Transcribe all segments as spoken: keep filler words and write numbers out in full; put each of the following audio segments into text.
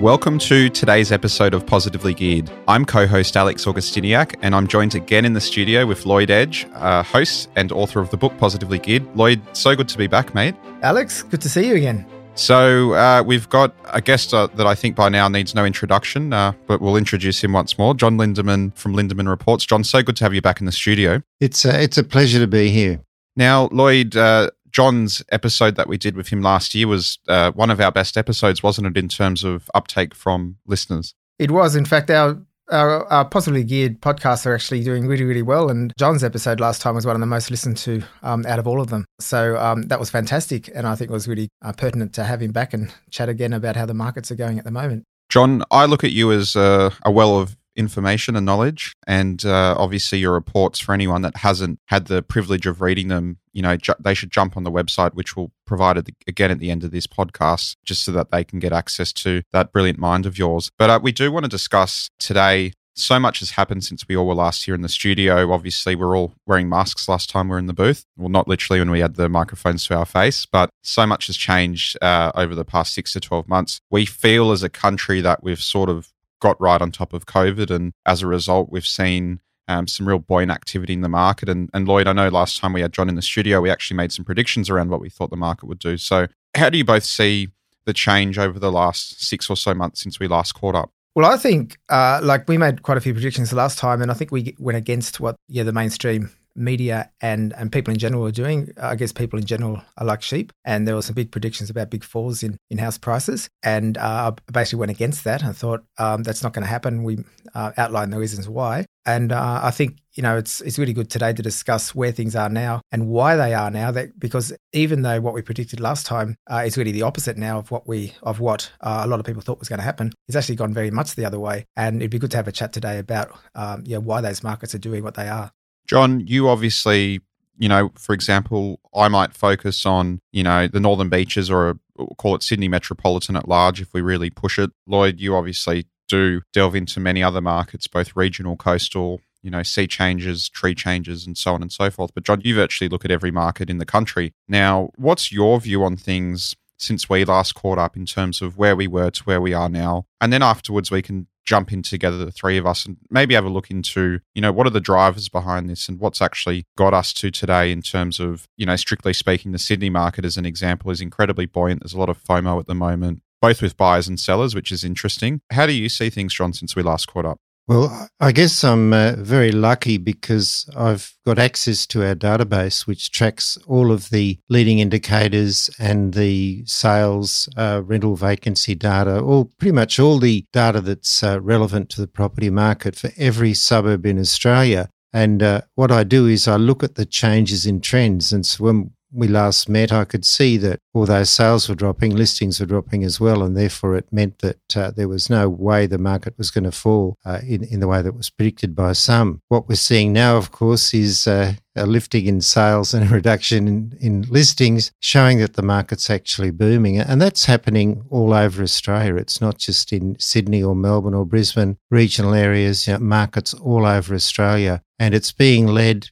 Welcome to today's episode of Positively Geared. I'm co-host Alex Augustiniak, and I'm joined again in the studio with Lloyd Edge, uh, host and author of the book Positively Geared. Lloyd, so good to be back, mate. Alex, good to see you again. So uh, we've got a guest uh, that I think by now needs no introduction, uh, but we'll introduce him once more, John Lindeman from Lindeman Reports. John, so good to have you back in the studio. It's a, it's a pleasure to be here. Now, Lloyd, uh, John's episode that we did with him last year was uh, one of our best episodes, wasn't it, in terms of uptake from listeners? It was. In fact, our, our, our Positively Geared podcasts are actually doing really, really well. And John's episode last time was one of the most listened to um, out of all of them. So um, that was fantastic. And I think it was really uh, pertinent to have him back and chat again about how the markets are going at the moment. John, I look at you as a, a well of information and knowledge, and uh, obviously your reports, for anyone that hasn't had the privilege of reading them, you know, ju- they should jump on the website, which we'll provide it again at the end of this podcast, just so that they can get access to that brilliant mind of yours. But uh, we do want to discuss today, so much has happened since we all were last here in the studio. Obviously, we're all wearing masks last time we were in the booth. Well, not literally when we had the microphones to our face, but so much has changed uh, over the past six to twelve months. We feel as a country that we've sort of got right on top of COVID, and as a result, we've seen um, some real buoyant activity in the market. And, and Lloyd, I know last time we had John in the studio, we actually made some predictions around what we thought the market would do. So how do you both see the change over the last six or so months since we last caught up? Well, I think uh, like we made quite a few predictions the last time, and I think we went against what yeah the mainstream media and, and people in general are doing. I guess people in general are like sheep, and there were some big predictions about big falls in, in house prices, and uh, I basically went against that and thought um, that's not going to happen. We uh, outlined the reasons why, and uh, I think you know it's it's really good today to discuss where things are now and why they are now. That because even though what we predicted last time uh, is really the opposite now of what we of what uh, a lot of people thought was going to happen, it's actually gone very much the other way. And it'd be good to have a chat today about um, yeah why those markets are doing what they are. John, you obviously, you know, for example, I might focus on, you know, the Northern Beaches, or call it Sydney Metropolitan at large if we really push it. Lloyd, you obviously do delve into many other markets, both regional, coastal, you know, sea changes, tree changes, and so on and so forth. But John, you virtually look at every market in the country. Now, what's your view on things since we last caught up in terms of where we were to where we are now? And then afterwards we can jump in together, the three of us, and maybe have a look into, you know, what are the drivers behind this and what's actually got us to today in terms of, you know, strictly speaking, the Sydney market as an example is incredibly buoyant. There's a lot of FOMO at the moment, both with buyers and sellers, which is interesting. How do you see things, John, since we last caught up? Well, I guess I'm uh, very lucky because I've got access to our database, which tracks all of the leading indicators and the sales, uh, rental vacancy data, all pretty much all the data that's uh, relevant to the property market for every suburb in Australia. And uh, what I do is I look at the changes in trends. And so when we last met, I could see that although sales were dropping, listings were dropping as well, and therefore it meant that uh, there was no way the market was going to fall uh, in, in the way that was predicted by some. What we're seeing now, of course, is uh, a lifting in sales and a reduction in, in listings, showing that the market's actually booming. And that's happening all over Australia. It's not just in Sydney or Melbourne or Brisbane, regional areas, you know, markets all over Australia. And it's being led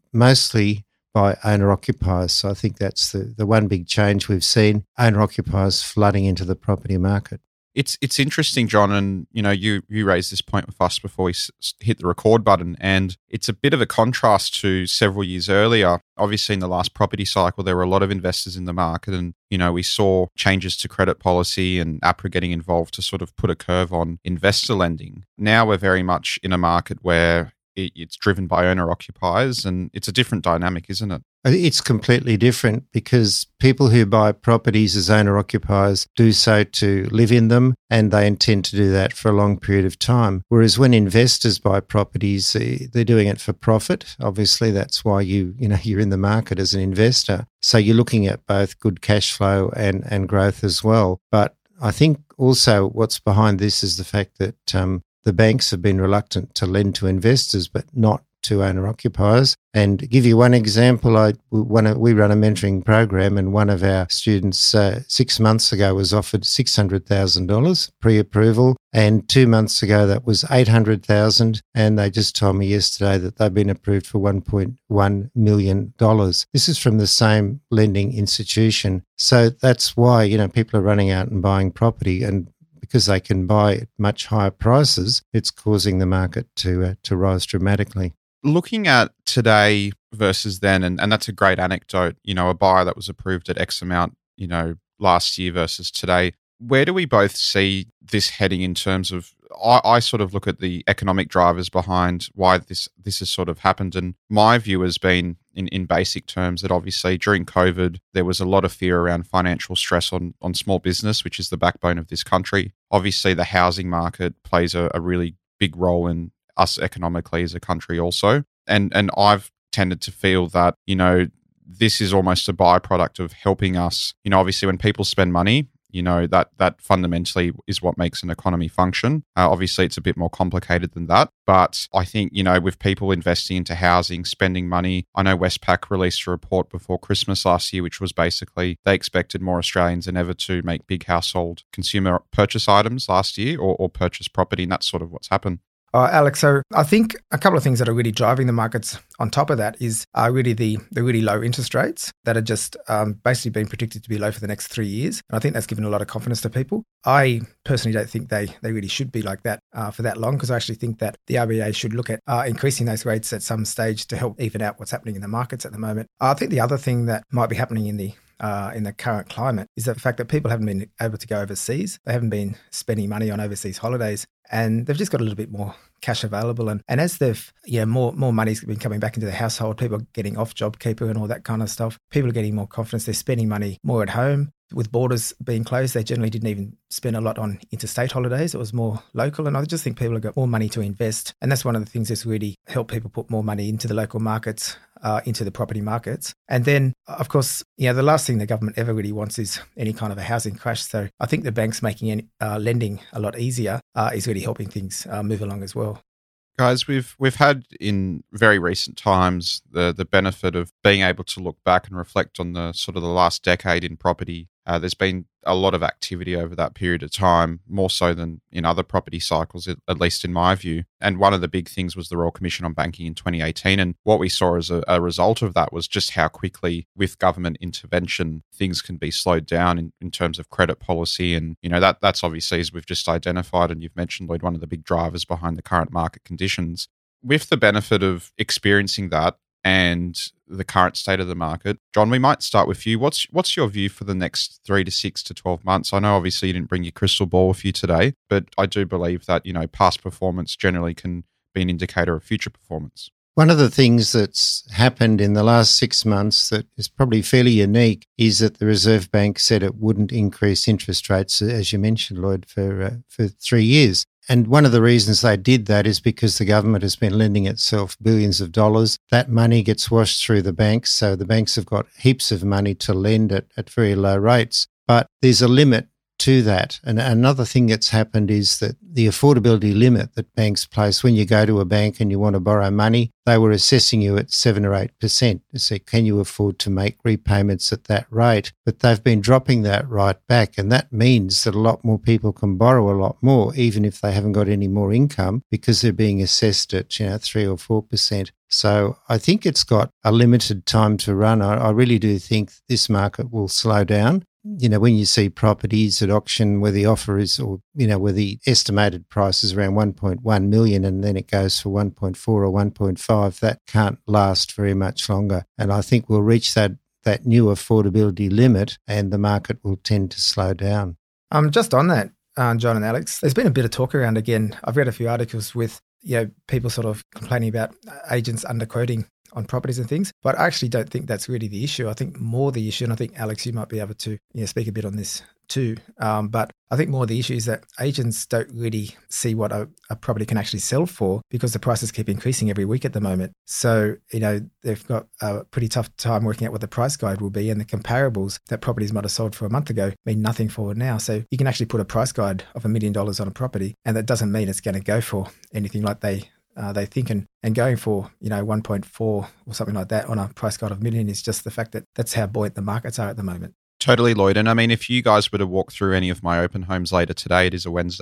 mostly by owner-occupiers. So I think that's the, the one big change we've seen, owner-occupiers flooding into the property market. It's it's interesting, John, and you know you you raised this point with us before we s- hit the record button, and it's a bit of a contrast to several years earlier. Obviously, in the last property cycle, there were a lot of investors in the market, and you know we saw changes to credit policy and APRA getting involved to sort of put a curve on investor lending. Now we're very much in a market where it's driven by owner-occupiers, and it's a different dynamic, isn't it? It's completely different because people who buy properties as owner-occupiers do so to live in them, and they intend to do that for a long period of time. Whereas when investors buy properties, they're doing it for profit. Obviously, that's why you, you know, you're in the market as an investor. So you're looking at both good cash flow and, and growth as well. But I think also what's behind this is the fact that um, the banks have been reluctant to lend to investors, but not to owner-occupiers. And to give you one example, I, one, we run a mentoring program, and one of our students uh, six months ago was offered six hundred thousand dollars pre-approval, and two months ago that was eight hundred thousand dollars, and they just told me yesterday that they've been approved for one point one million dollars. This is from the same lending institution. So that's why, you know, people are running out and buying property, and because they can buy at much higher prices, it's causing the market to uh, to rise dramatically. Looking at today versus then, and, and that's a great anecdote, you know, a buyer that was approved at X amount, you know, last year versus today. Where do we both see this heading in terms of, I, I sort of look at the economic drivers behind why this this has sort of happened. And my view has been, in, in basic terms, that obviously during COVID, there was a lot of fear around financial stress on, on small business, which is the backbone of this country. Obviously, the housing market plays a, a really big role in us economically as a country also. And and I've tended to feel that, you know, this is almost a byproduct of helping us. You know, obviously when people spend money, you know, that that fundamentally is what makes an economy function. Uh, obviously, it's a bit more complicated than that. But I think, you know, with people investing into housing, spending money, I know Westpac released a report before Christmas last year, which was basically they expected more Australians than ever to make big household consumer purchase items last year or, or purchase property. And that's sort of what's happened. Uh, Alex, so I think a couple of things that are really driving the markets on top of that is uh, really the the really low interest rates that are just um, basically being predicted to be low for the next three years. And I think that's given a lot of confidence to people. I personally don't think they, they really should be like that uh, for that long, because I actually think that the R B A should look at uh, increasing those rates at some stage to help even out what's happening in the markets at the moment. I think the other thing that might be happening in the Uh, in the current climate is the fact that people haven't been able to go overseas. They haven't been spending money on overseas holidays, and they've just got a little bit more cash available. And, and as they've, yeah, more more money's been coming back into the household, people are getting off JobKeeper and all that kind of stuff. People are getting more confidence. They're spending money more at home. With borders being closed, they generally didn't even spend a lot on interstate holidays. It was more local. And I just think people have got more money to invest. And that's one of the things that's really helped people put more money into the local markets, uh, into the property markets. And then, of course, you know, the last thing the government ever really wants is any kind of a housing crash. So I think the banks making any, uh, lending a lot easier uh, is really helping things uh, move along as well. Guys, we've we've had in very recent times the the benefit of being able to look back and reflect on the sort of the last decade in property. Uh, there's been a lot of activity over that period of time, more so than in other property cycles, at, at least in my view. And one of the big things was the Royal Commission on Banking in twenty eighteen. And what we saw as a, a result of that was just how quickly, with government intervention, things can be slowed down in, in terms of credit policy. And, you know, that that's obviously, as we've just identified, and you've mentioned, Lloyd, one of the big drivers behind the current market conditions. With the benefit of experiencing that and the current state of the market, John, we might start with you. What's what's your view for the next three to six to twelve months? I know obviously you didn't bring your crystal ball with you today, but I do believe that, you know, past performance generally can be an indicator of future performance. One of the things that's happened in the last six months that is probably fairly unique is that the Reserve Bank said it wouldn't increase interest rates, as you mentioned, Lloyd, for uh, for three years. And one of the reasons they did that is because the government has been lending itself billions of dollars. That money gets washed through the banks, so the banks have got heaps of money to lend at, at very low rates. But there's a limit to that. And another thing that's happened is that the affordability limit that banks place when you go to a bank and you want to borrow money, they were assessing you at seven or eight percent to say, can you afford to make repayments at that rate? But they've been dropping that right back. And that means that a lot more people can borrow a lot more, even if they haven't got any more income, because they're being assessed at, you know, three or four percent. So I think it's got a limited time to run. I, I really do think this market will slow down. You know, when you see properties at auction where the offer is, or, you know, where the estimated price is around one point one million and then it goes for one point four or one point five, that can't last very much longer. And I think we'll reach that, that new affordability limit and the market will tend to slow down. Um, just on that, uh, John and Alex, there's been a bit of talk around again. I've read a few articles with, you know, people sort of complaining about agents underquoting on properties and things, but I actually don't think that's really the issue. I think more the issue, and I think, Alex, you might be able to, you know, speak a bit on this too, um, but I think more the issue is that agents don't really see what a, a property can actually sell for because the prices keep increasing every week at the moment. So, you know, they've got a pretty tough time working out what the price guide will be, and the comparables that properties might have sold for a month ago mean nothing for now. So you can actually put a price guide of a million dollars on a property, and that doesn't mean it's going to go for anything like they Uh, they think, and, and going for, you know, one point four or something like that on a price guide of million is just the fact that that's how buoyant the markets are at the moment. Totally, Lloyd. And I mean, if you guys were to walk through any of my open homes later today, it is a Wednesday,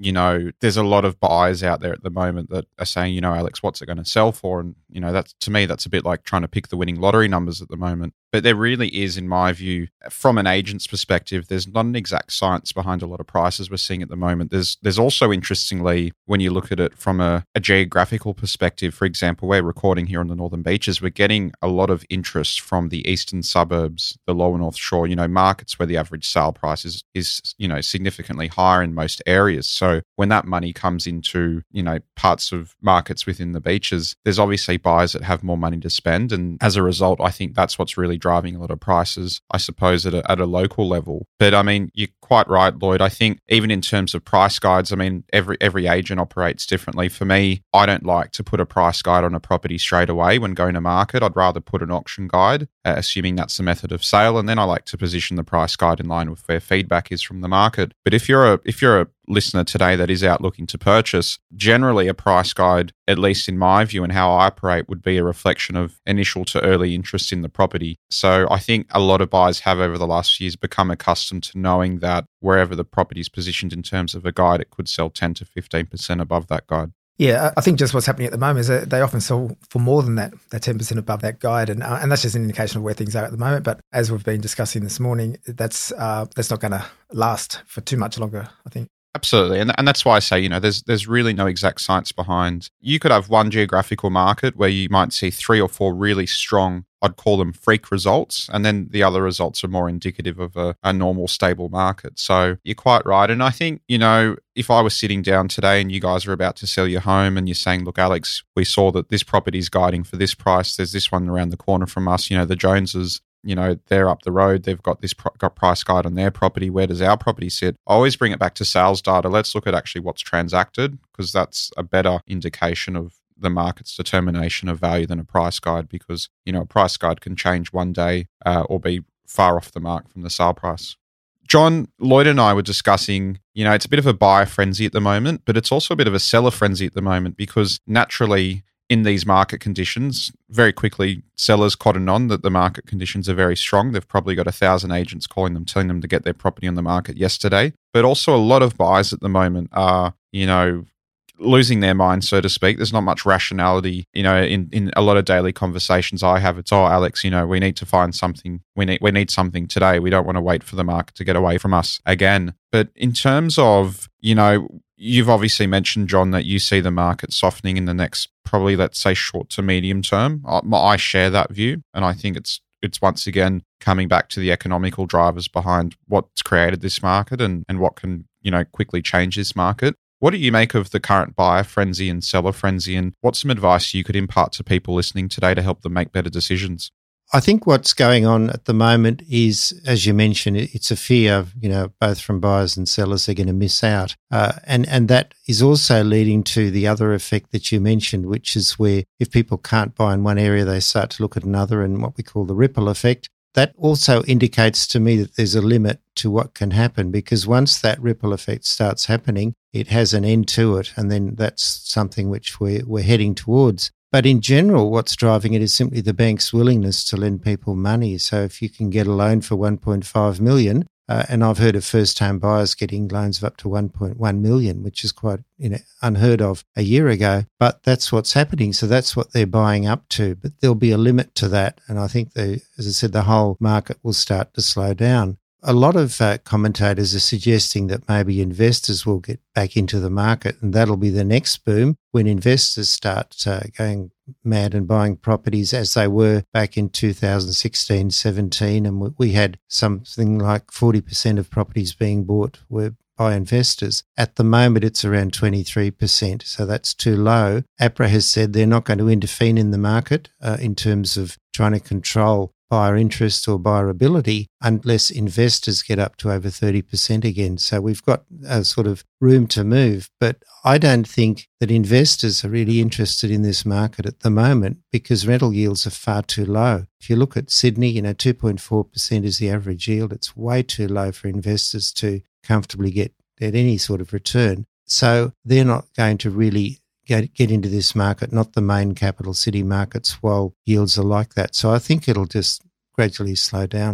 you know, there's a lot of buyers out there at the moment that are saying, you know, Alex, what's it going to sell for? And, you know, that's, to me, that's a bit like trying to pick the winning lottery numbers at the moment. But there really is, in my view, from an agent's perspective, there's not an exact science behind a lot of prices we're seeing at the moment. There's there's also, interestingly, when you look at it from a, a geographical perspective, for example, we're recording here on the Northern Beaches, we're getting a lot of interest from the eastern suburbs, the lower North Shore, you know, markets where the average sale price is, is, you know, significantly higher in most areas. So when that money comes into, you know, parts of markets within the beaches, there's obviously buyers that have more money to spend. And as a result, I think that's what's really driving a lot of prices, I suppose, at a, at a local level. But I mean, you're quite right, Lloyd. I think even in terms of price guides, I mean, every every agent operates differently. For me, I don't like to put a price guide on a property straight away when going to market. I'd rather put an auction guide, uh, assuming that's the method of sale, and then I like to position the price guide in line with where feedback is from the market. But if you're a if you're a listener today that is out looking to purchase, generally a price guide, at least in my view and how I operate, would be a reflection of initial to early interest in the property. So I think a lot of buyers have over the last few years become accustomed to knowing that wherever the property is positioned in terms of a guide, it could sell ten to fifteen percent above that guide. Yeah, I think just what's happening at the moment is that they often sell for more than that, that ten percent above that guide. And uh, and that's just an indication of where things are at the moment. But as we've been discussing this morning, that's uh, that's not going to last for too much longer, I think. Absolutely. And and that's why I say, you know, there's there's really no exact science behind. You could have one geographical market where you might see three or four really strong, I'd call them freak results, and then the other results are more indicative of a, a normal, stable market. So you're quite right. And I think, you know, if I was sitting down today and you guys are about to sell your home and you're saying, look, Alex, we saw that this property is guiding for this price. There's this one around the corner from us, you know, the Joneses, you know, they're up the road. They've got this pro- got price guide on their property. Where does our property sit? I always bring it back to sales data. Let's look at actually what's transacted, because that's a better indication of the market's determination of value than a price guide, because, you know, a price guide can change one day uh, or be far off the mark from the sale price. John, Lloyd and I were discussing, you know, it's a bit of a buyer frenzy at the moment, but it's also a bit of a seller frenzy at the moment, because naturally in these market conditions, very quickly sellers cotton on that the market conditions are very strong. They've probably got a thousand agents calling them, telling them to get their property on the market yesterday. But also a lot of buyers at the moment are, you know, losing their mind, so to speak. There's not much rationality, you know, in, in a lot of daily conversations I have. It's, oh, Alex, you know, we need to find something. We need, we need something today. We don't want to wait for the market to get away from us again. But in terms of, you know, you've obviously mentioned, John, that you see the market softening in the next, probably, let's say, short to medium term. I, I share that view. And I think it's it's once again coming back to the economical drivers behind what's created this market and, and what can, you know, quickly change this market. What do you make of the current buyer frenzy and seller frenzy, and what's some advice you could impart to people listening today to help them make better decisions? I think what's going on at the moment is, as you mentioned, it's a fear, you know, both from buyers and sellers are going to miss out. Uh, and, and that is also leading to the other effect that you mentioned, which is where if people can't buy in one area, they start to look at another, and what we call the ripple effect. That also indicates to me that there's a limit to what can happen, because once that ripple effect starts happening, it has an end to it, and then that's something which we're, we're heading towards. But in general, what's driving it is simply the bank's willingness to lend people money. So if you can get a loan for one point five million dollars, uh, and I've heard of first-time buyers getting loans of up to one point one million dollars, which is quite, you know, unheard of a year ago. But that's what's happening. So that's what they're buying up to. But there'll be a limit to that. And I think, the, as I said, the whole market will start to slow down. A lot of uh, commentators are suggesting that maybe investors will get back into the market, and that'll be the next boom when investors start uh, going mad and buying properties as they were back in two thousand sixteen, seventeen. And we had something like forty percent of properties being bought were by investors. At the moment, it's around twenty-three percent, so that's too low. APRA has said they're not going to intervene in the market uh, in terms of trying to control buyer interest or buyer ability unless investors get up to over thirty percent again. So we've got a sort of room to move. But I don't think that investors are really interested in this market at the moment, because rental yields are far too low. If you look at Sydney, you know, two point four percent is the average yield. It's way too low for investors to comfortably get, get any sort of return. So they're not going to really Get, get into this market, not the main capital city markets, while yields are like that. So I think it'll just gradually slow down.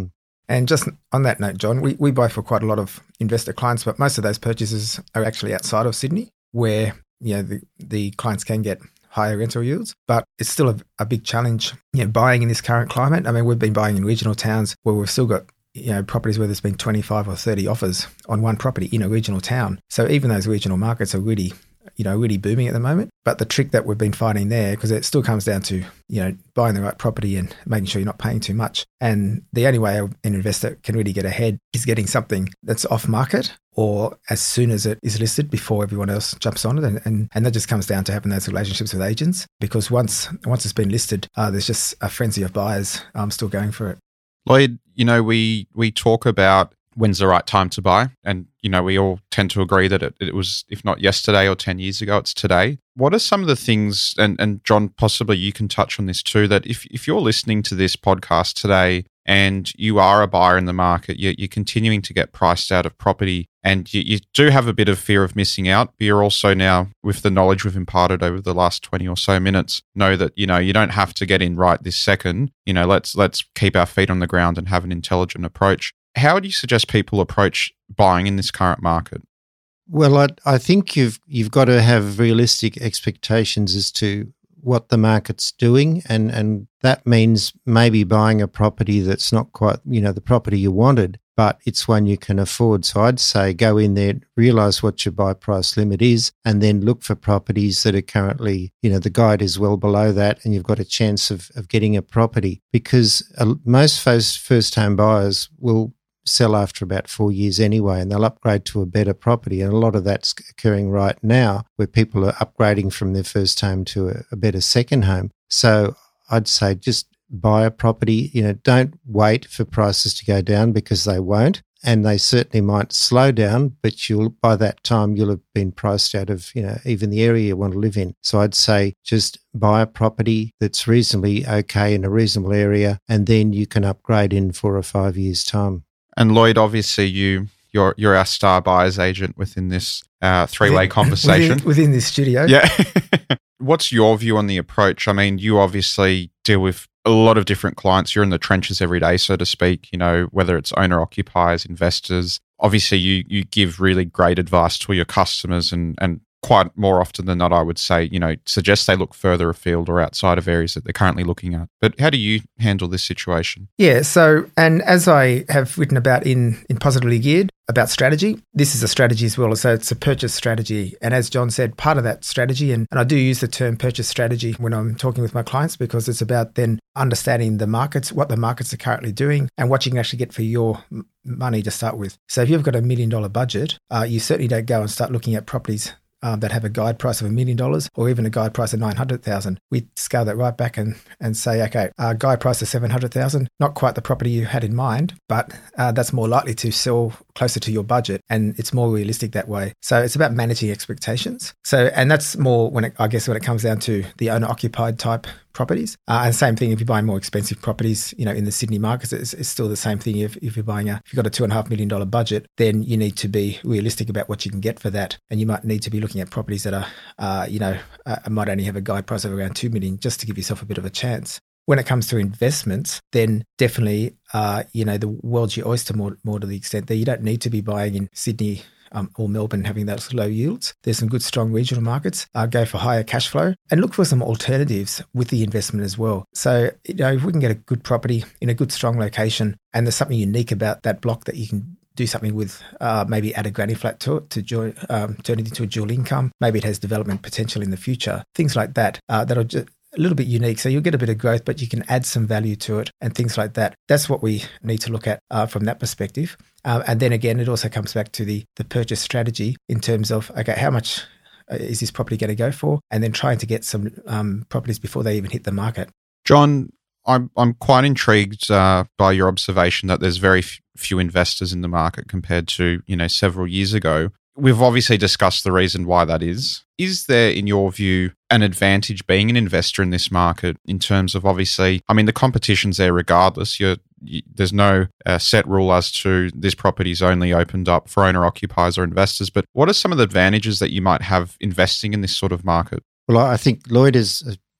And just on that note, John, we, we buy for quite a lot of investor clients, but most of those purchases are actually outside of Sydney, where you know the, the clients can get higher rental yields, but it's still a, a big challenge, you know, buying in this current climate. I mean, we've been buying in regional towns where we've still got, you know, properties where there's been twenty-five or thirty offers on one property in a regional town. So even those regional markets are really, you know, really booming at the moment. But the trick that we've been finding there, because it still comes down to, you know, buying the right property and making sure you're not paying too much. And the only way an investor can really get ahead is getting something that's off market or as soon as it is listed before everyone else jumps on it. And, and, and that just comes down to having those relationships with agents, because once once it's been listed, uh, there's just a frenzy of buyers um, still going for it. Lloyd, you know, we we talk about when's the right time to buy. And, you know, we all tend to agree that it, it was, if not yesterday or ten years ago, it's today. What are some of the things, and, and John, possibly you can touch on this too, that if, if you're listening to this podcast today and you are a buyer in the market, you're, you're continuing to get priced out of property and you, you do have a bit of fear of missing out, but you're also now, with the knowledge we've imparted over the last twenty or so minutes, know that, you know, you don't have to get in right this second. You know, let's let's keep our feet on the ground and have an intelligent approach. How would you suggest people approach buying in this current market? Well, I, I think you've you've got to have realistic expectations as to what the market's doing, and, and that means maybe buying a property that's not quite, you know, the property you wanted, but it's one you can afford. So I'd say go in there, realise what your buy price limit is, and then look for properties that are currently, you know, the guide is well below that and you've got a chance of, of getting a property, because uh, most first, first home buyers will sell after about four years anyway, and they'll upgrade to a better property. And a lot of that's occurring right now where people are upgrading from their first home to a, a better second home. So I'd say just buy a property, you know, don't wait for prices to go down, because they won't. And they certainly might slow down, but you'll, by that time, you'll have been priced out of, you know, even the area you want to live in. So I'd say just buy a property that's reasonably okay in a reasonable area, and then you can upgrade in four or five years' time. And Lloyd, obviously you, you're you're our star buyer's agent within this uh, three-way within, conversation. Within, within this studio. Yeah. What's your view on the approach? I mean, you obviously deal with a lot of different clients. You're in the trenches every day, so to speak, you know, whether it's owner-occupiers, investors. Obviously, you you give really great advice to your customers, and and quite more often than not, I would say, you know, suggest they look further afield or outside of areas that they're currently looking at. But how do you handle this situation? Yeah, so, and as I have written about in, in Positively Geared, about strategy, this is a strategy as well. So it's a purchase strategy. And as John said, part of that strategy, and, and I do use the term purchase strategy when I'm talking with my clients, because it's about then understanding the markets, what the markets are currently doing, and what you can actually get for your m- money to start with. So if you've got a million dollar budget, uh, you certainly don't go and start looking at properties Um, that have a guide price of a million dollars or even a guide price of nine hundred thousand. We scale that right back and, and say, okay, uh, guide price of seven hundred thousand, not quite the property you had in mind, but uh, that's more likely to sell closer to your budget, and it's more realistic that way. So it's about managing expectations. So, and that's more when it, I guess when it comes down to the owner occupied type properties. Uh, and same thing if you're buying more expensive properties, you know, in the Sydney markets, it's, it's still the same thing. If, if you're buying a, if you've got a two and a half million dollar budget, then you need to be realistic about what you can get for that. And you might need to be looking at properties that are, uh, you know, uh, might only have a guide price of around two million just to give yourself a bit of a chance. When it comes to investments, then definitely, uh, you know, the world's your oyster more, more to the extent that you don't need to be buying in Sydney Um, or Melbourne having those low yields. There's some good strong regional markets. Uh, go for higher cash flow and look for some alternatives with the investment as well. So, you know, if we can get a good property in a good strong location and there's something unique about that block that you can do something with, uh, maybe add a granny flat to it to join, um, turn it into a dual income. Maybe it has development potential in the future. Things like that uh, that'll just a little bit unique. So you'll get a bit of growth, but you can add some value to it and things like that. That's what we need to look at uh, from that perspective. Uh, and then again, it also comes back to the the purchase strategy in terms of, okay, how much is this property going to go for? And then trying to get some um, properties before they even hit the market. John, I'm I'm quite intrigued uh, by your observation that there's very f- few investors in the market compared to, you know, several years ago. We've obviously discussed the reason why that is. Is there, in your view, an advantage being an investor in this market in terms of, obviously, I mean, the competition's there regardless. You're, you, there's no uh, set rule as to this property's only opened up for owner-occupiers or investors, but what are some of the advantages that you might have investing in this sort of market? Well, I think Lloyd has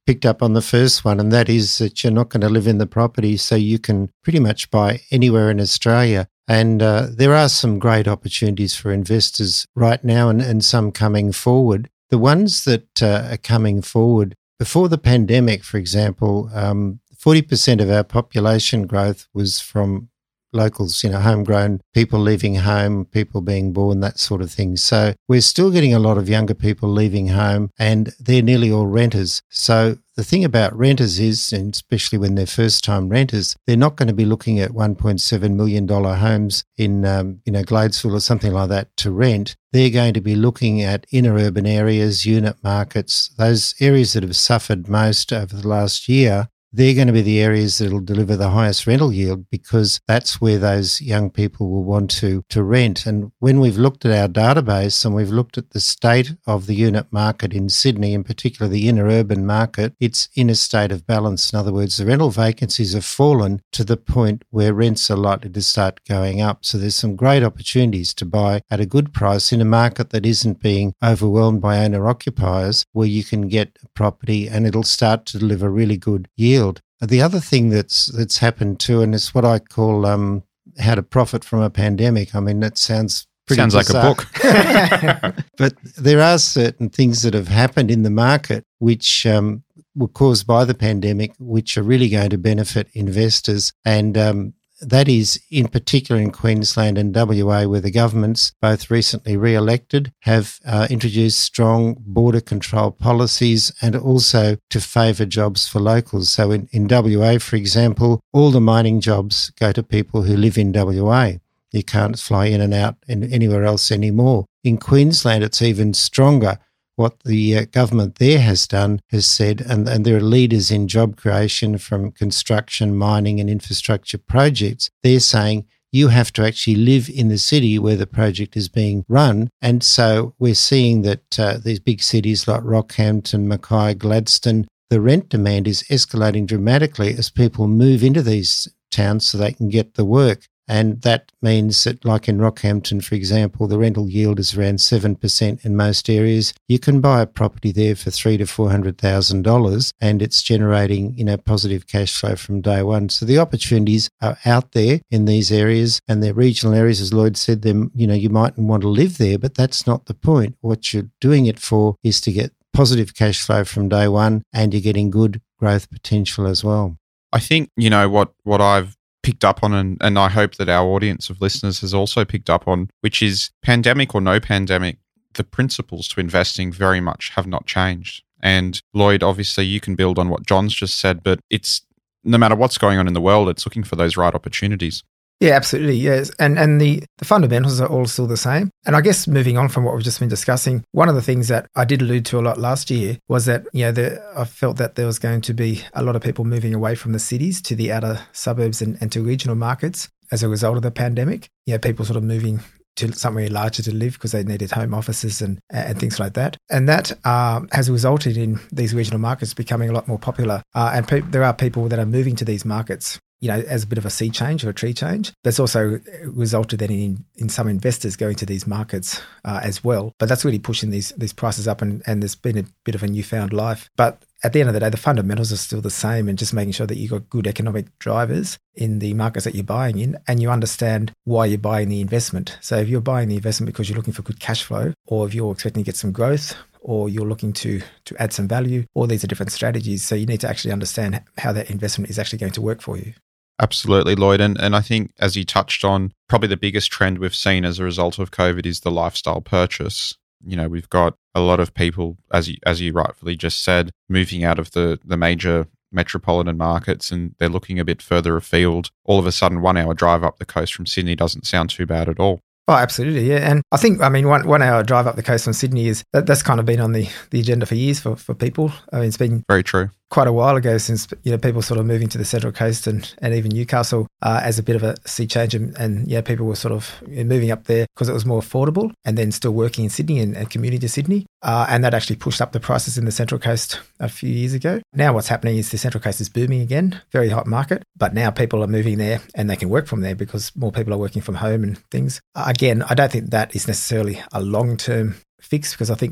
picked up on the first one, and that is that you're not going to live in the property, so you can pretty much buy anywhere in Australia. And uh, there are some great opportunities for investors right now and, and some coming forward. The ones that uh, are coming forward, before the pandemic, for example, um, forty percent of our population growth was from locals, you know, homegrown people leaving home, people being born, that sort of thing. So we're still getting a lot of younger people leaving home, and they're nearly all renters. So the thing about renters is, and especially when they're first-time renters, they're not going to be looking at one point seven million dollars homes in, um, you know, Gladesville or something like that to rent. They're going to be looking at inner urban areas, unit markets, those areas that have suffered most over the last year. They're going to be the areas that will deliver the highest rental yield, because that's where those young people will want to, to rent. And when we've looked at our database and we've looked at the state of the unit market in Sydney, in particular the inner urban market, it's in a state of balance. In other words, the rental vacancies have fallen to the point where rents are likely to start going up. So there's some great opportunities to buy at a good price in a market that isn't being overwhelmed by owner-occupiers, where you can get a property and it'll start to deliver really good yield. The other thing that's that's happened too, and it's what I call um, how to profit from a pandemic. I mean, that sounds pretty Sounds bizarre. like a book. But there are certain things that have happened in the market which um, were caused by the pandemic, which are really going to benefit investors. And um, that is in particular in Queensland and W A, where the governments, both recently re-elected, have uh, introduced strong border control policies and also to favour jobs for locals. So in, in W A, for example, all the mining jobs go to people who live in W A. You can't fly in and out in anywhere else anymore. In Queensland, it's even stronger. What the uh, government there has done has said, and, and there are leaders in job creation from construction, mining and infrastructure projects, they're saying you have to actually live in the city where the project is being run. And so we're seeing that uh, these big cities like Rockhampton, Mackay, Gladstone, the rent demand is escalating dramatically as people move into these towns so they can get the work. And that means that, like in Rockhampton, for example, the rental yield is around seven percent in most areas. You can buy a property there for three to four hundred thousand dollars, and it's generating, you know, positive cash flow from day one. So the opportunities are out there in these areas, and they're regional areas, as Lloyd said. Them, you know, you mightn't want to live there, but that's not the point. What you're doing it for is to get positive cash flow from day one, and you're getting good growth potential as well. I think, you know, what what I've picked up on, and, and I hope that our audience of listeners has also picked up on, which is pandemic or no pandemic, the principles to investing very much have not changed. And Lloyd, obviously you can build on what John's just said, but it's no matter what's going on in the world, it's looking for those right opportunities. Yeah, absolutely. Yes. And and the, the fundamentals are all still the same. And I guess moving on from what we've just been discussing, one of the things that I did allude to a lot last year was that, you know, the, I felt that there was going to be a lot of people moving away from the cities to the outer suburbs and, and to regional markets as a result of the pandemic. You know, people sort of moving to somewhere larger to live because they needed home offices and, and things like that. And that um, has resulted in these regional markets becoming a lot more popular. Uh, and pe- there are people that are moving to these markets, you know, as a bit of a sea change or a tree change. That's also resulted then in, in some investors going to these markets uh, as well. But that's really pushing these these prices up, and, and there's been a bit of a newfound life. But at the end of the day, the fundamentals are still the same, and just making sure that you've got good economic drivers in the markets that you're buying in, and you understand why you're buying the investment. So if you're buying the investment because you're looking for good cash flow, or if you're expecting to get some growth, or you're looking to to add some value, all these are different strategies. So you need to actually understand how that investment is actually going to work for you. Absolutely, Lloyd. And, and I think, as you touched on, probably the biggest trend we've seen as a result of COVID is the lifestyle purchase. You know, we've got a lot of people, as you, as you rightfully just said, moving out of the, the major metropolitan markets, and they're looking a bit further afield. All of a sudden, one hour drive up the coast from Sydney doesn't sound too bad at all. Oh, absolutely, yeah. And I think, I mean, one one hour drive up the coast from Sydney is, that, that's kind of been on the, the agenda for years for, for people. I mean, it's been very true. Quite a while ago since, you know, people sort of moving to the Central Coast and, and even Newcastle uh, as a bit of a sea change. And, and yeah, people were sort of moving up there because it was more affordable, and then still working in Sydney and, and commuting to Sydney. Uh, and that actually pushed up the prices in the Central Coast a few years ago. Now what's happening is the Central Coast is booming again, very hot market. But now people are moving there and they can work from there because more people are working from home and things. Uh, again, I don't think that is necessarily a long-term fix, because I think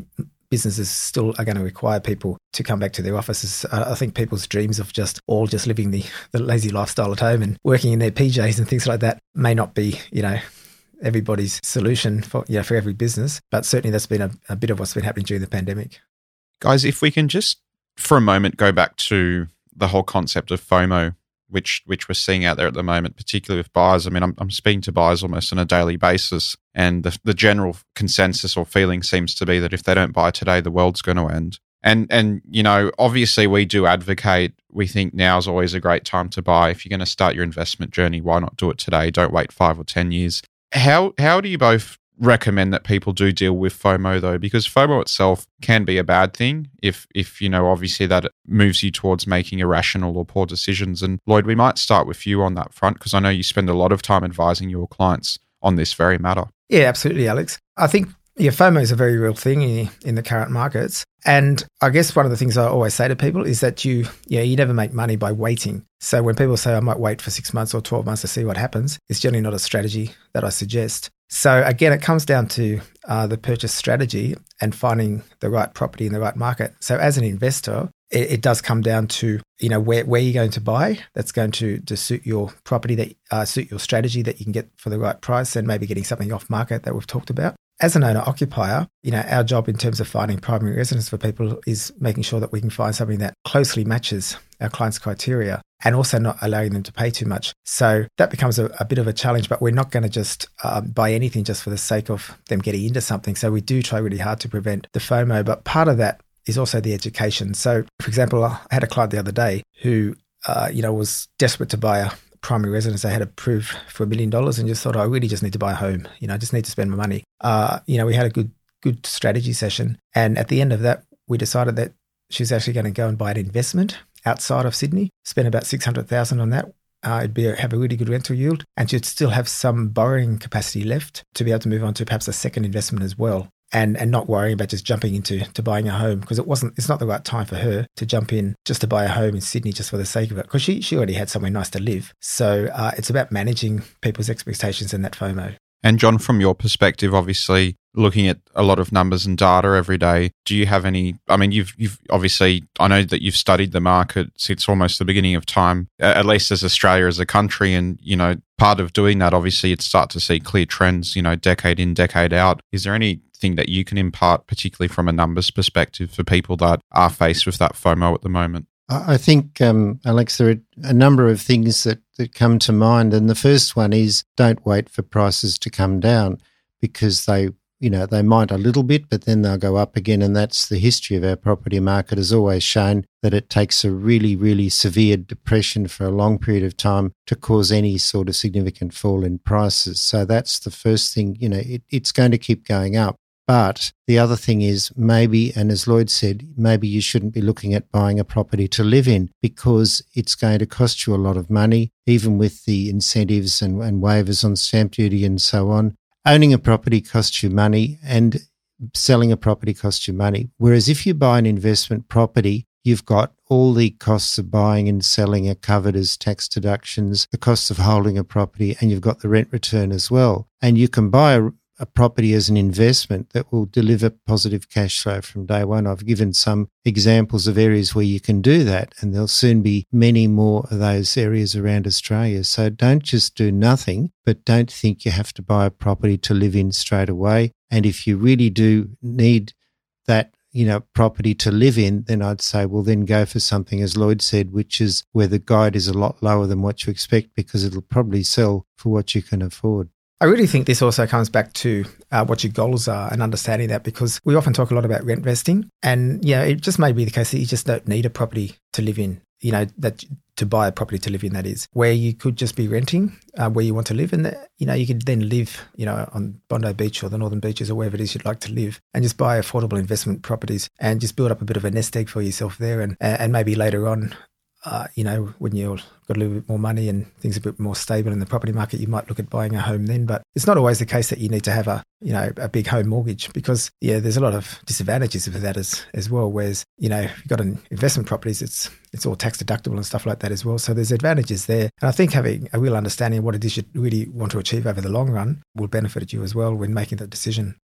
businesses still are going to require people to come back to their offices. Uh, I think people's dreams of just all just living the, the lazy lifestyle at home and working in their P Js and things like that may not be, you know, everybody's solution for, you know, for every business. But certainly that's been a, a bit of what's been happening during the pandemic. Guys, if we can just for a moment go back to the whole concept of FOMO, which which we're seeing out there at the moment, particularly with buyers. I mean, I'm, I'm speaking to buyers almost on a daily basis, and the, the general consensus or feeling seems to be that if they don't buy today, the world's going to end. And, and you know, obviously we do advocate, we think now is always a great time to buy. If you're going to start your investment journey, why not do it today? Don't wait five or ten years. How how do you both recommend that people do deal with FOMO though? Because FOMO itself can be a bad thing if, if you know, obviously that moves you towards making irrational or poor decisions. And Lloyd, we might start with you on that front, because I know you spend a lot of time advising your clients on this very matter. Yeah, absolutely, Alex. I think yeah, FOMO is a very real thing in, in the current markets. And I guess one of the things I always say to people is that you, you know, you never make money by waiting. So when people say I might wait for six months or twelve months to see what happens, it's generally not a strategy that I suggest. So again, it comes down to uh, the purchase strategy and finding the right property in the right market. So as an investor, it, it does come down to, you know, where, where you're going to buy. That's going to, to suit your property, that uh, suit your strategy that you can get for the right price, and maybe getting something off market that we've talked about. As an owner-occupier, you know, our job in terms of finding primary residence for people is making sure that we can find something that closely matches our clients' criteria and also not allowing them to pay too much. So that becomes a, a bit of a challenge, but we're not going to just um, buy anything just for the sake of them getting into something. So we do try really hard to prevent the FOMO, but part of that is also the education. So, for example, I had a client the other day who, uh, you know, was desperate to buy a primary residence. They had approved for a million dollars and just thought, oh, I really just need to buy a home. You know, I just need to spend my money. Uh, you know, we had a good, good strategy session. And at the end of that, we decided that she's actually going to go and buy an investment outside of Sydney, spend about six hundred thousand dollars on that. Uh, it'd be a, have a really good rental yield, and she'd still have some borrowing capacity left to be able to move on to perhaps a second investment as well. And and not worrying about just jumping into to buying a home, because it wasn't it's not the right time for her to jump in just to buy a home in Sydney just for the sake of it, because she, she already had somewhere nice to live. So uh, it's about managing people's expectations and that FOMO. And John, from your perspective, obviously looking at a lot of numbers and data every day, do you have any, I mean, you've you've obviously, I know that you've studied the market since almost the beginning of time, at least as Australia as a country. And, you know, part of doing that, obviously, you'd start to see clear trends, you know, decade in, decade out. Is there anything that you can impart, particularly from a numbers perspective, for people that are faced with that FOMO at the moment? I think, um, Alex, there are a number of things that, that come to mind. And the first one is don't wait for prices to come down, because they, you know, they might a little bit, but then they'll go up again. And that's the history of our property market, has always shown that it takes a really, really severe depression for a long period of time to cause any sort of significant fall in prices. So that's the first thing, you know, it, it's going to keep going up. But the other thing is maybe, and as Lloyd said, maybe you shouldn't be looking at buying a property to live in, because it's going to cost you a lot of money, even with the incentives and, and waivers on stamp duty and so on. Owning a property costs you money, and selling a property costs you money. Whereas if you buy an investment property, you've got all the costs of buying and selling are covered as tax deductions, the costs of holding a property, and you've got the rent return as well. And you can buy a a property as an investment that will deliver positive cash flow from day one. I've given some examples of areas where you can do that, and there'll soon be many more of those areas around Australia. So don't just do nothing, but don't think you have to buy a property to live in straight away. And if you really do need that, you know, property to live in, then I'd say, well, then go for something, as Lloyd said, which is where the guide is a lot lower than what you expect, because it'll probably sell for what you can afford. I really think this also comes back to uh, what your goals are and understanding that, because we often talk a lot about rent vesting, and, you know, it just may be the case that you just don't need a property to live in, you know, that to buy a property to live in, that is, where you could just be renting uh, where you want to live, and, that, you know, you could then live, you know, on Bondi Beach or the Northern Beaches or wherever it is you'd like to live, and just buy affordable investment properties and just build up a bit of a nest egg for yourself there, and and maybe later on, Uh, you know, when you've got a little bit more money and things are a bit more stable in the property market, you might look at buying a home then. But it's not always the case that you need to have a, you know, a big home mortgage, because, yeah, there's a lot of disadvantages with that as as well. Whereas, you know, if you've got an investment properties, it's it's all tax deductible and stuff like that as well. So there's advantages there. And I think having a real understanding of what it is you really want to achieve over the long run will benefit you as well when making that decision.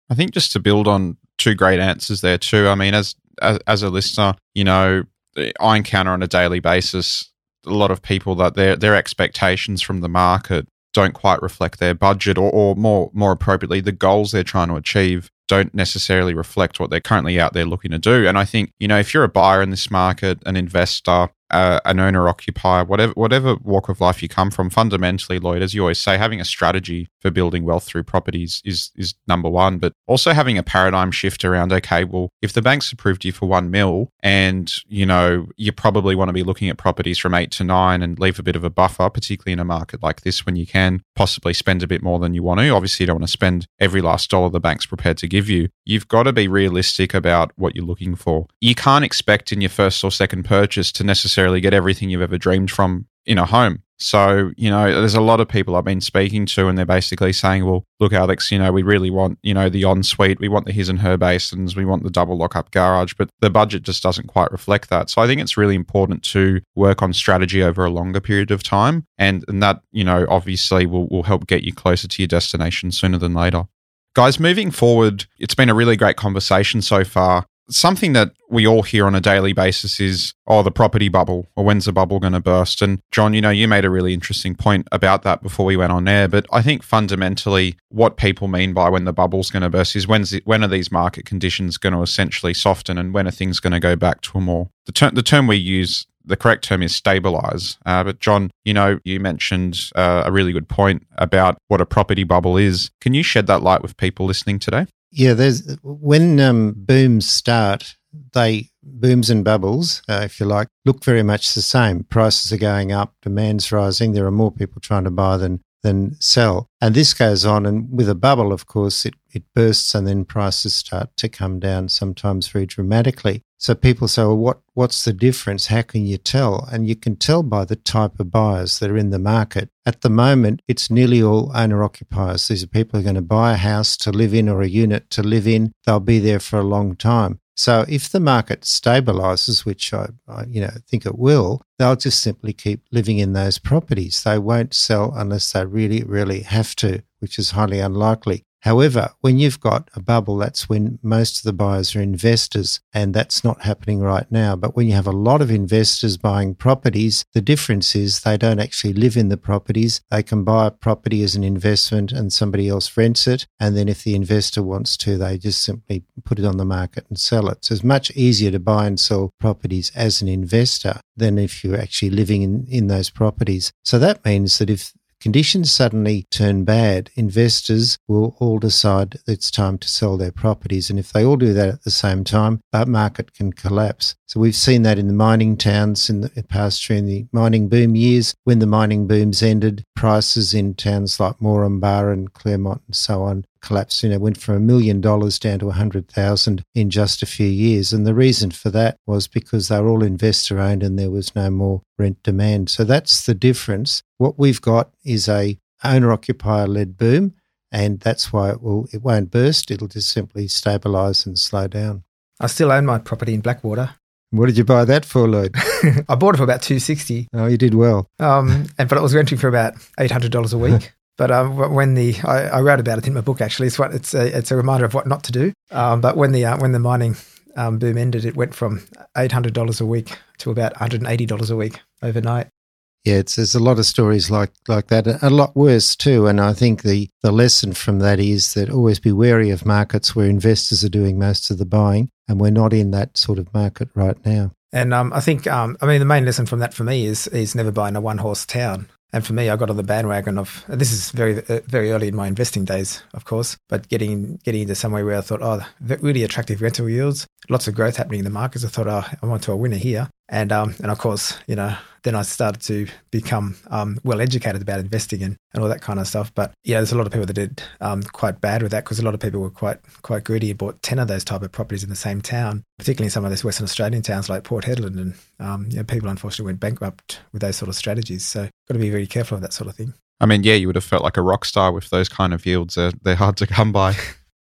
I think just to build on two great answers there too. I mean, as as, as a listener, you know, I encounter on a daily basis a lot of people that their their expectations from the market don't quite reflect their budget, or, or more more appropriately, the goals they're trying to achieve don't necessarily reflect what they're currently out there looking to do. And I think, you know, if you're a buyer in this market, an investor, uh, an owner-occupier, whatever whatever walk of life you come from, fundamentally, Lloyd, as you always say, having a strategy for building wealth through properties is is number one. But also having a paradigm shift around, okay, well, if the bank's approved you for one mil and, you know, you probably want to be looking at properties from eight to nine and leave a bit of a buffer, particularly in a market like this when you can possibly spend a bit more than you want to. Obviously, you don't want to spend every last dollar the bank's prepared to give you. You've got to be realistic about what you're looking for. You can't expect in your first or second purchase to necessarily get everything you've ever dreamed from in a home. So, you know, there's a lot of people I've been speaking to and they're basically saying, well, look, Alex, you know, we really want, you know, the ensuite, we want the his and her basins, we want the double lock-up garage, but the budget just doesn't quite reflect that. So I think it's really important to work on strategy over a longer period of time. And, and that, you know, obviously will, will help get you closer to your destination sooner than later. Guys, moving forward, it's been a really great conversation so far. Something that we all hear on a daily basis is, oh, the property bubble, or when's the bubble going to burst? And John, you know, you made a really interesting point about that before we went on air. But I think fundamentally what people mean by when the bubble's going to burst is when's it, when are these market conditions going to essentially soften, and when are things going to go back to a more, the, ter- the term we use, the correct term is stabilize. Uh, but John, you know, you mentioned uh, a really good point about what a property bubble is. Can you shed that light with people listening today? Yeah, there's when um, booms start, they booms and bubbles, uh, if you like, look very much the same. Prices are going up, demand's rising. There are more people trying to buy than than sell, and this goes on. And with a bubble, of course, it it bursts, and then prices start to come down, sometimes very dramatically. So people say, well, what what's the difference? How can you tell? And you can tell by the type of buyers that are in the market. At the moment, it's nearly all owner-occupiers. These are people who are going to buy a house to live in or a unit to live in. They'll be there for a long time. So if the market stabilises, which I, I you know think it will, they'll just simply keep living in those properties. They won't sell unless they really, really have to, which is highly unlikely. However, when you've got a bubble, that's when most of the buyers are investors, and that's not happening right now. But when you have a lot of investors buying properties, the difference is they don't actually live in the properties. They can buy a property as an investment and somebody else rents it. And then if the investor wants to, they just simply put it on the market and sell it. So it's much easier to buy and sell properties as an investor than if you're actually living in, in those properties. So that means that if conditions suddenly turn bad, investors will all decide it's time to sell their properties. And if they all do that at the same time, that market can collapse. So we've seen that in the mining towns in the past, during the mining boom years. When the mining booms ended, prices in towns like Moranbah and Claremont and so on collapsed. You know, went from a million dollars down to a hundred thousand in just a few years. And the reason for that was because they were all investor owned and there was no more rent demand. So that's the difference. What we've got is a owner occupier led boom, and that's why it will it won't burst. It'll just simply stabilise and slow down. I still own my property in Blackwater. What did you buy that for, Lloyd? I bought it for about two hundred sixty dollars. Oh, you did well. Um, and but it was renting for about eight hundred dollars a week. But um, when the I, I wrote about it in my book, actually, it's what it's a it's a reminder of what not to do. Um, but when the uh, when the mining um, boom ended, it went from eight hundred dollars a week to about one hundred eighty dollars a week overnight. Yeah, it's, there's a lot of stories like like that, a lot worse too. And I think the, the lesson from that is that always be wary of markets where investors are doing most of the buying, and we're not in that sort of market right now. And um, I think, um, I mean, the main lesson from that for me is is never buy in a one-horse town. And for me, I got on the bandwagon of, this is very uh, very early in my investing days, of course, but getting getting into somewhere where I thought, oh, really attractive rental yields, lots of growth happening in the markets. I thought, oh, I want to a winner here. And um, and of course, you know, then I started to become um, well educated about investing and, and all that kind of stuff. But yeah, there's a lot of people that did um, quite bad with that, because a lot of people were quite quite greedy and bought ten of those type of properties in the same town, particularly in some of those Western Australian towns like Port Hedland. And um, you know, people unfortunately went bankrupt with those sort of strategies. So got to be very careful of that sort of thing. I mean, yeah, you would have felt like a rock star with those kind of yields. They're, they're hard to come by.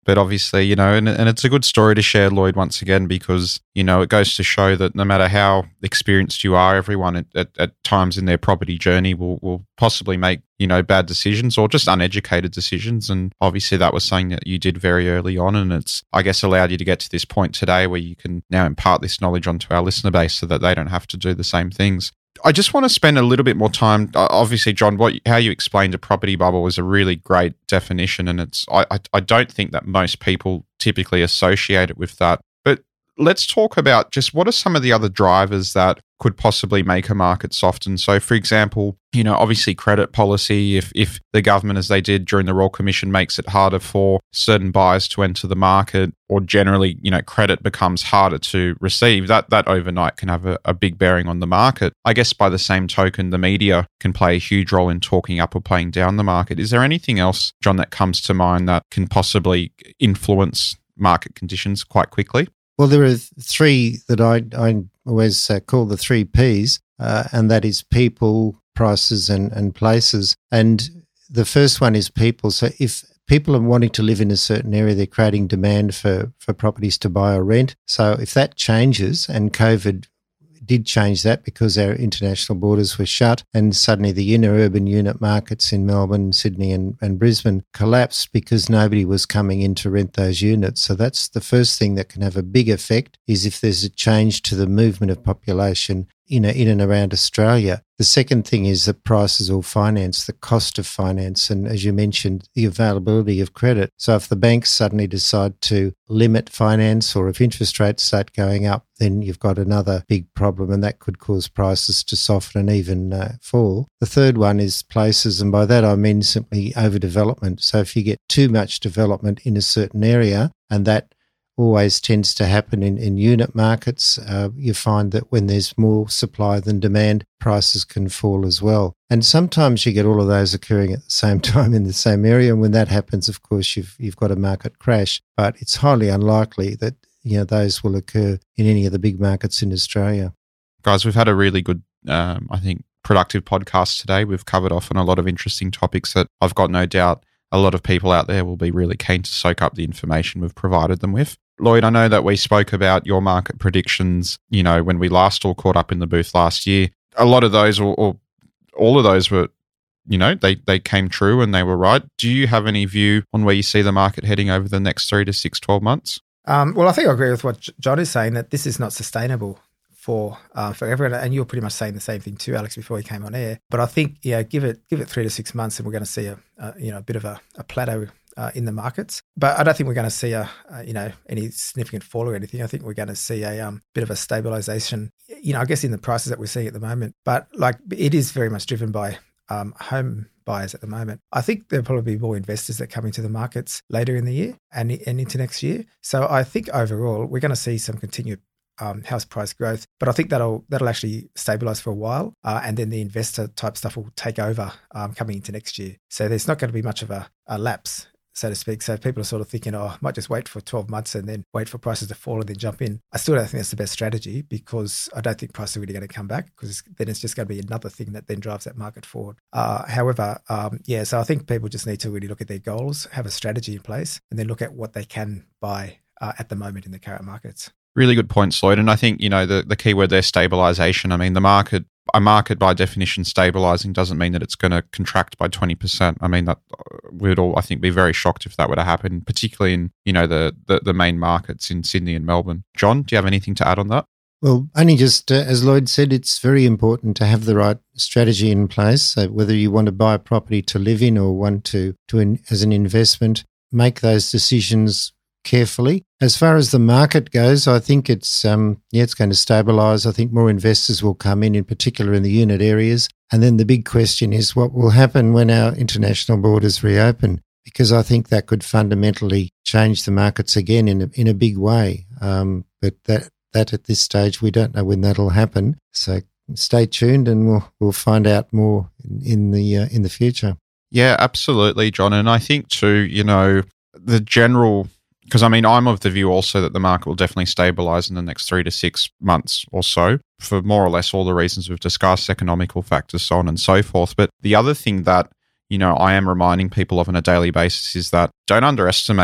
But obviously, you know, and, and it's a good story to share, Lloyd, once again, because, you know, it goes to show that no matter how experienced you are, everyone at, at, at times in their property journey will, will possibly make, you know, bad decisions or just uneducated decisions. And obviously that was something that you did very early on. And it's, I guess, allowed you to get to this point today where you can now impart this knowledge onto our listener base so that they don't have to do the same things. I just want to spend a little bit more time. Obviously, John, what how you explained a property bubble is a really great definition, and it's I, I I don't think that most people typically associate it with that. But let's talk about just what are some of the other drivers that could possibly make a market soften. So, for example, you know, obviously credit policy, if if the government, as they did during the Royal Commission, makes it harder for certain buyers to enter the market, or generally, you know, credit becomes harder to receive, that that overnight can have a, a big bearing on the market. I guess by the same token, the media can play a huge role in talking up or playing down the market. Is there anything else, John, that comes to mind that can possibly influence market conditions quite quickly? Well, there are three that I, I always uh, call the three Ps, uh, and that is people, prices, and, and places. And the first one is people. So if people are wanting to live in a certain area, they're creating demand for, for properties to buy or rent. So if that changes, and COVID did change that because our international borders were shut and suddenly the inner urban unit markets in Melbourne, Sydney and, and Brisbane collapsed because nobody was coming in to rent those units. So that's the first thing that can have a big effect, is if there's a change to the movement of population in, a, in and around Australia. The second thing is the prices or finance, the cost of finance, and as you mentioned, the availability of credit. So if the banks suddenly decide to limit finance, or if interest rates start going up, then you've got another big problem, and that could cause prices to soften and even uh, fall. The third one is places, and by that I mean simply overdevelopment. So if you get too much development in a certain area, and that always tends to happen in, in unit markets, uh, you find that when there's more supply than demand, prices can fall as well. And sometimes you get all of those occurring at the same time in the same area. And when that happens, of course, you've you've got a market crash. But it's highly unlikely that, you know, those will occur in any of the big markets in Australia. Guys, we've had a really good, um, I think, productive podcast today. We've covered off on a lot of interesting topics that I've got no doubt a lot of people out there will be really keen to soak up the information we've provided them with. Lloyd, I know that we spoke about your market predictions, you know, when we last all caught up in the booth last year. A lot of those, or, or all of those were, you know, they, they came true and they were right. Do you have any view on where you see the market heading over the next three to six, twelve months? Um, well, I think I agree with what John is saying, that this is not sustainable for uh, for everyone. And you're pretty much saying the same thing too, Alex, before we came on air. But I think, yeah, give it give it three to six months and we're going to see a, a you know a bit of a, a plateau uh, in the markets. But I don't think we're going to see a, a you know any significant fall or anything. I think we're going to see a um, bit of a stabilisation. You know, I guess in the prices that we're seeing at the moment. But like it is very much driven by um, home buyers at the moment. I think there'll probably be more investors that come into the markets later in the year and and into next year. So I think overall we're going to see some continued Um, house price growth, but I think that'll that'll actually stabilise for a while, uh, and then the investor type stuff will take over um, coming into next year. So there's not going to be much of a, a lapse, so to speak. So people are sort of thinking, oh, I might just wait for twelve months and then wait for prices to fall and then jump in. I still don't think that's the best strategy, because I don't think prices are really going to come back, because then it's just going to be another thing that then drives that market forward. Uh, however, um, yeah, so I think people just need to really look at their goals, have a strategy in place, and then look at what they can buy uh, at the moment in the current markets. Really good point, Lloyd. And I think, you know, the, the key word there, stabilisation. I mean, the market, a market by definition stabilising doesn't mean that it's going to contract by twenty percent. I mean, that we'd all, I think, be very shocked if that were to happen, particularly in, you know, the, the, the main markets in Sydney and Melbourne. John, do you have anything to add on that? Well, only just, uh, as Lloyd said, it's very important to have the right strategy in place. So whether you want to buy a property to live in or want to, to in, as an investment, make those decisions carefully. As far as the market goes, I think it's um, yeah, it's going to stabilise. I think more investors will come in, in particular in the unit areas. And then the big question is what will happen when our international borders reopen, because I think that could fundamentally change the markets again in a, in a big way. Um, but that that at this stage, we don't know when that'll happen. So stay tuned, and we'll we'll find out more in, in the uh, in the future. Yeah, absolutely, John. And I think too, you know, the general. Because, I mean, I'm of the view also that the market will definitely stabilise in the next three to six months or so for more or less all the reasons we've discussed, economical factors, so on and so forth. But the other thing that, you know, I am reminding people of on a daily basis is that don't underestimate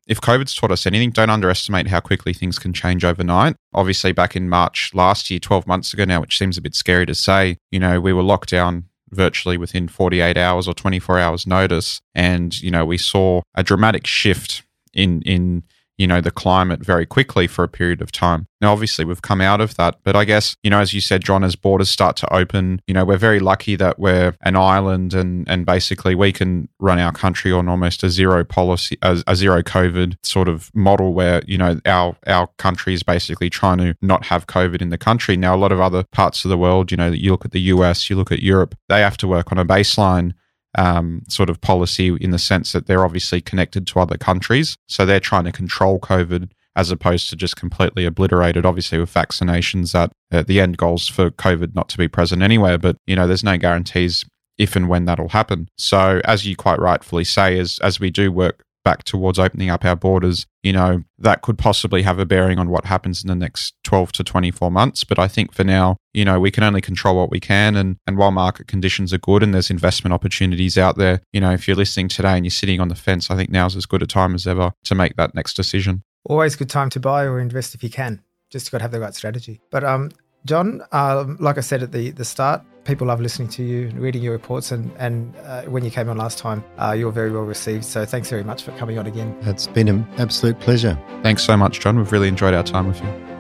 if COVID's taught us anything, don't underestimate how quickly things can change overnight. Obviously, back in March last year, twelve months ago now, which seems a bit scary to say, you know, we were locked down virtually within forty-eight hours or twenty-four hours notice. And, you know, we saw a dramatic shift in, in, you know, the climate very quickly for a period of time. Now, obviously, we've come out of that. But I guess, you know, as you said, John, as borders start to open, you know, we're very lucky that we're an island and and basically we can run our country on almost a zero policy, a, a zero COVID sort of model where, you know, our, our country is basically trying to not have COVID in the country. Now, a lot of other parts of the world, you know, you look at the U S, you look at Europe, they have to work on a baseline Um, sort of policy in the sense that they're obviously connected to other countries. So they're trying to control COVID as opposed to just completely obliterate it, obviously with vaccinations that uh, the end goal's for COVID not to be present anywhere. But, you know, there's no guarantees if and when that'll happen. So as you quite rightfully say, as, as we do work back towards opening up our borders, you know, that could possibly have a bearing on what happens in the next twelve to twenty-four months. But I think for now, you know, we can only control what we can. And, and while market conditions are good and there's investment opportunities out there, you know, if you're listening today and you're sitting on the fence, I think now's as good a time as ever to make that next decision. Always good time to buy or invest if you can. Just got to have the right strategy. But um, John, um, like I said at the, the start, people love listening to you, reading your reports, and, and uh, when you came on last time, uh, you were very well received. So thanks very much for coming on again. It's been an absolute pleasure. Thanks so much, John. We've really enjoyed our time with you.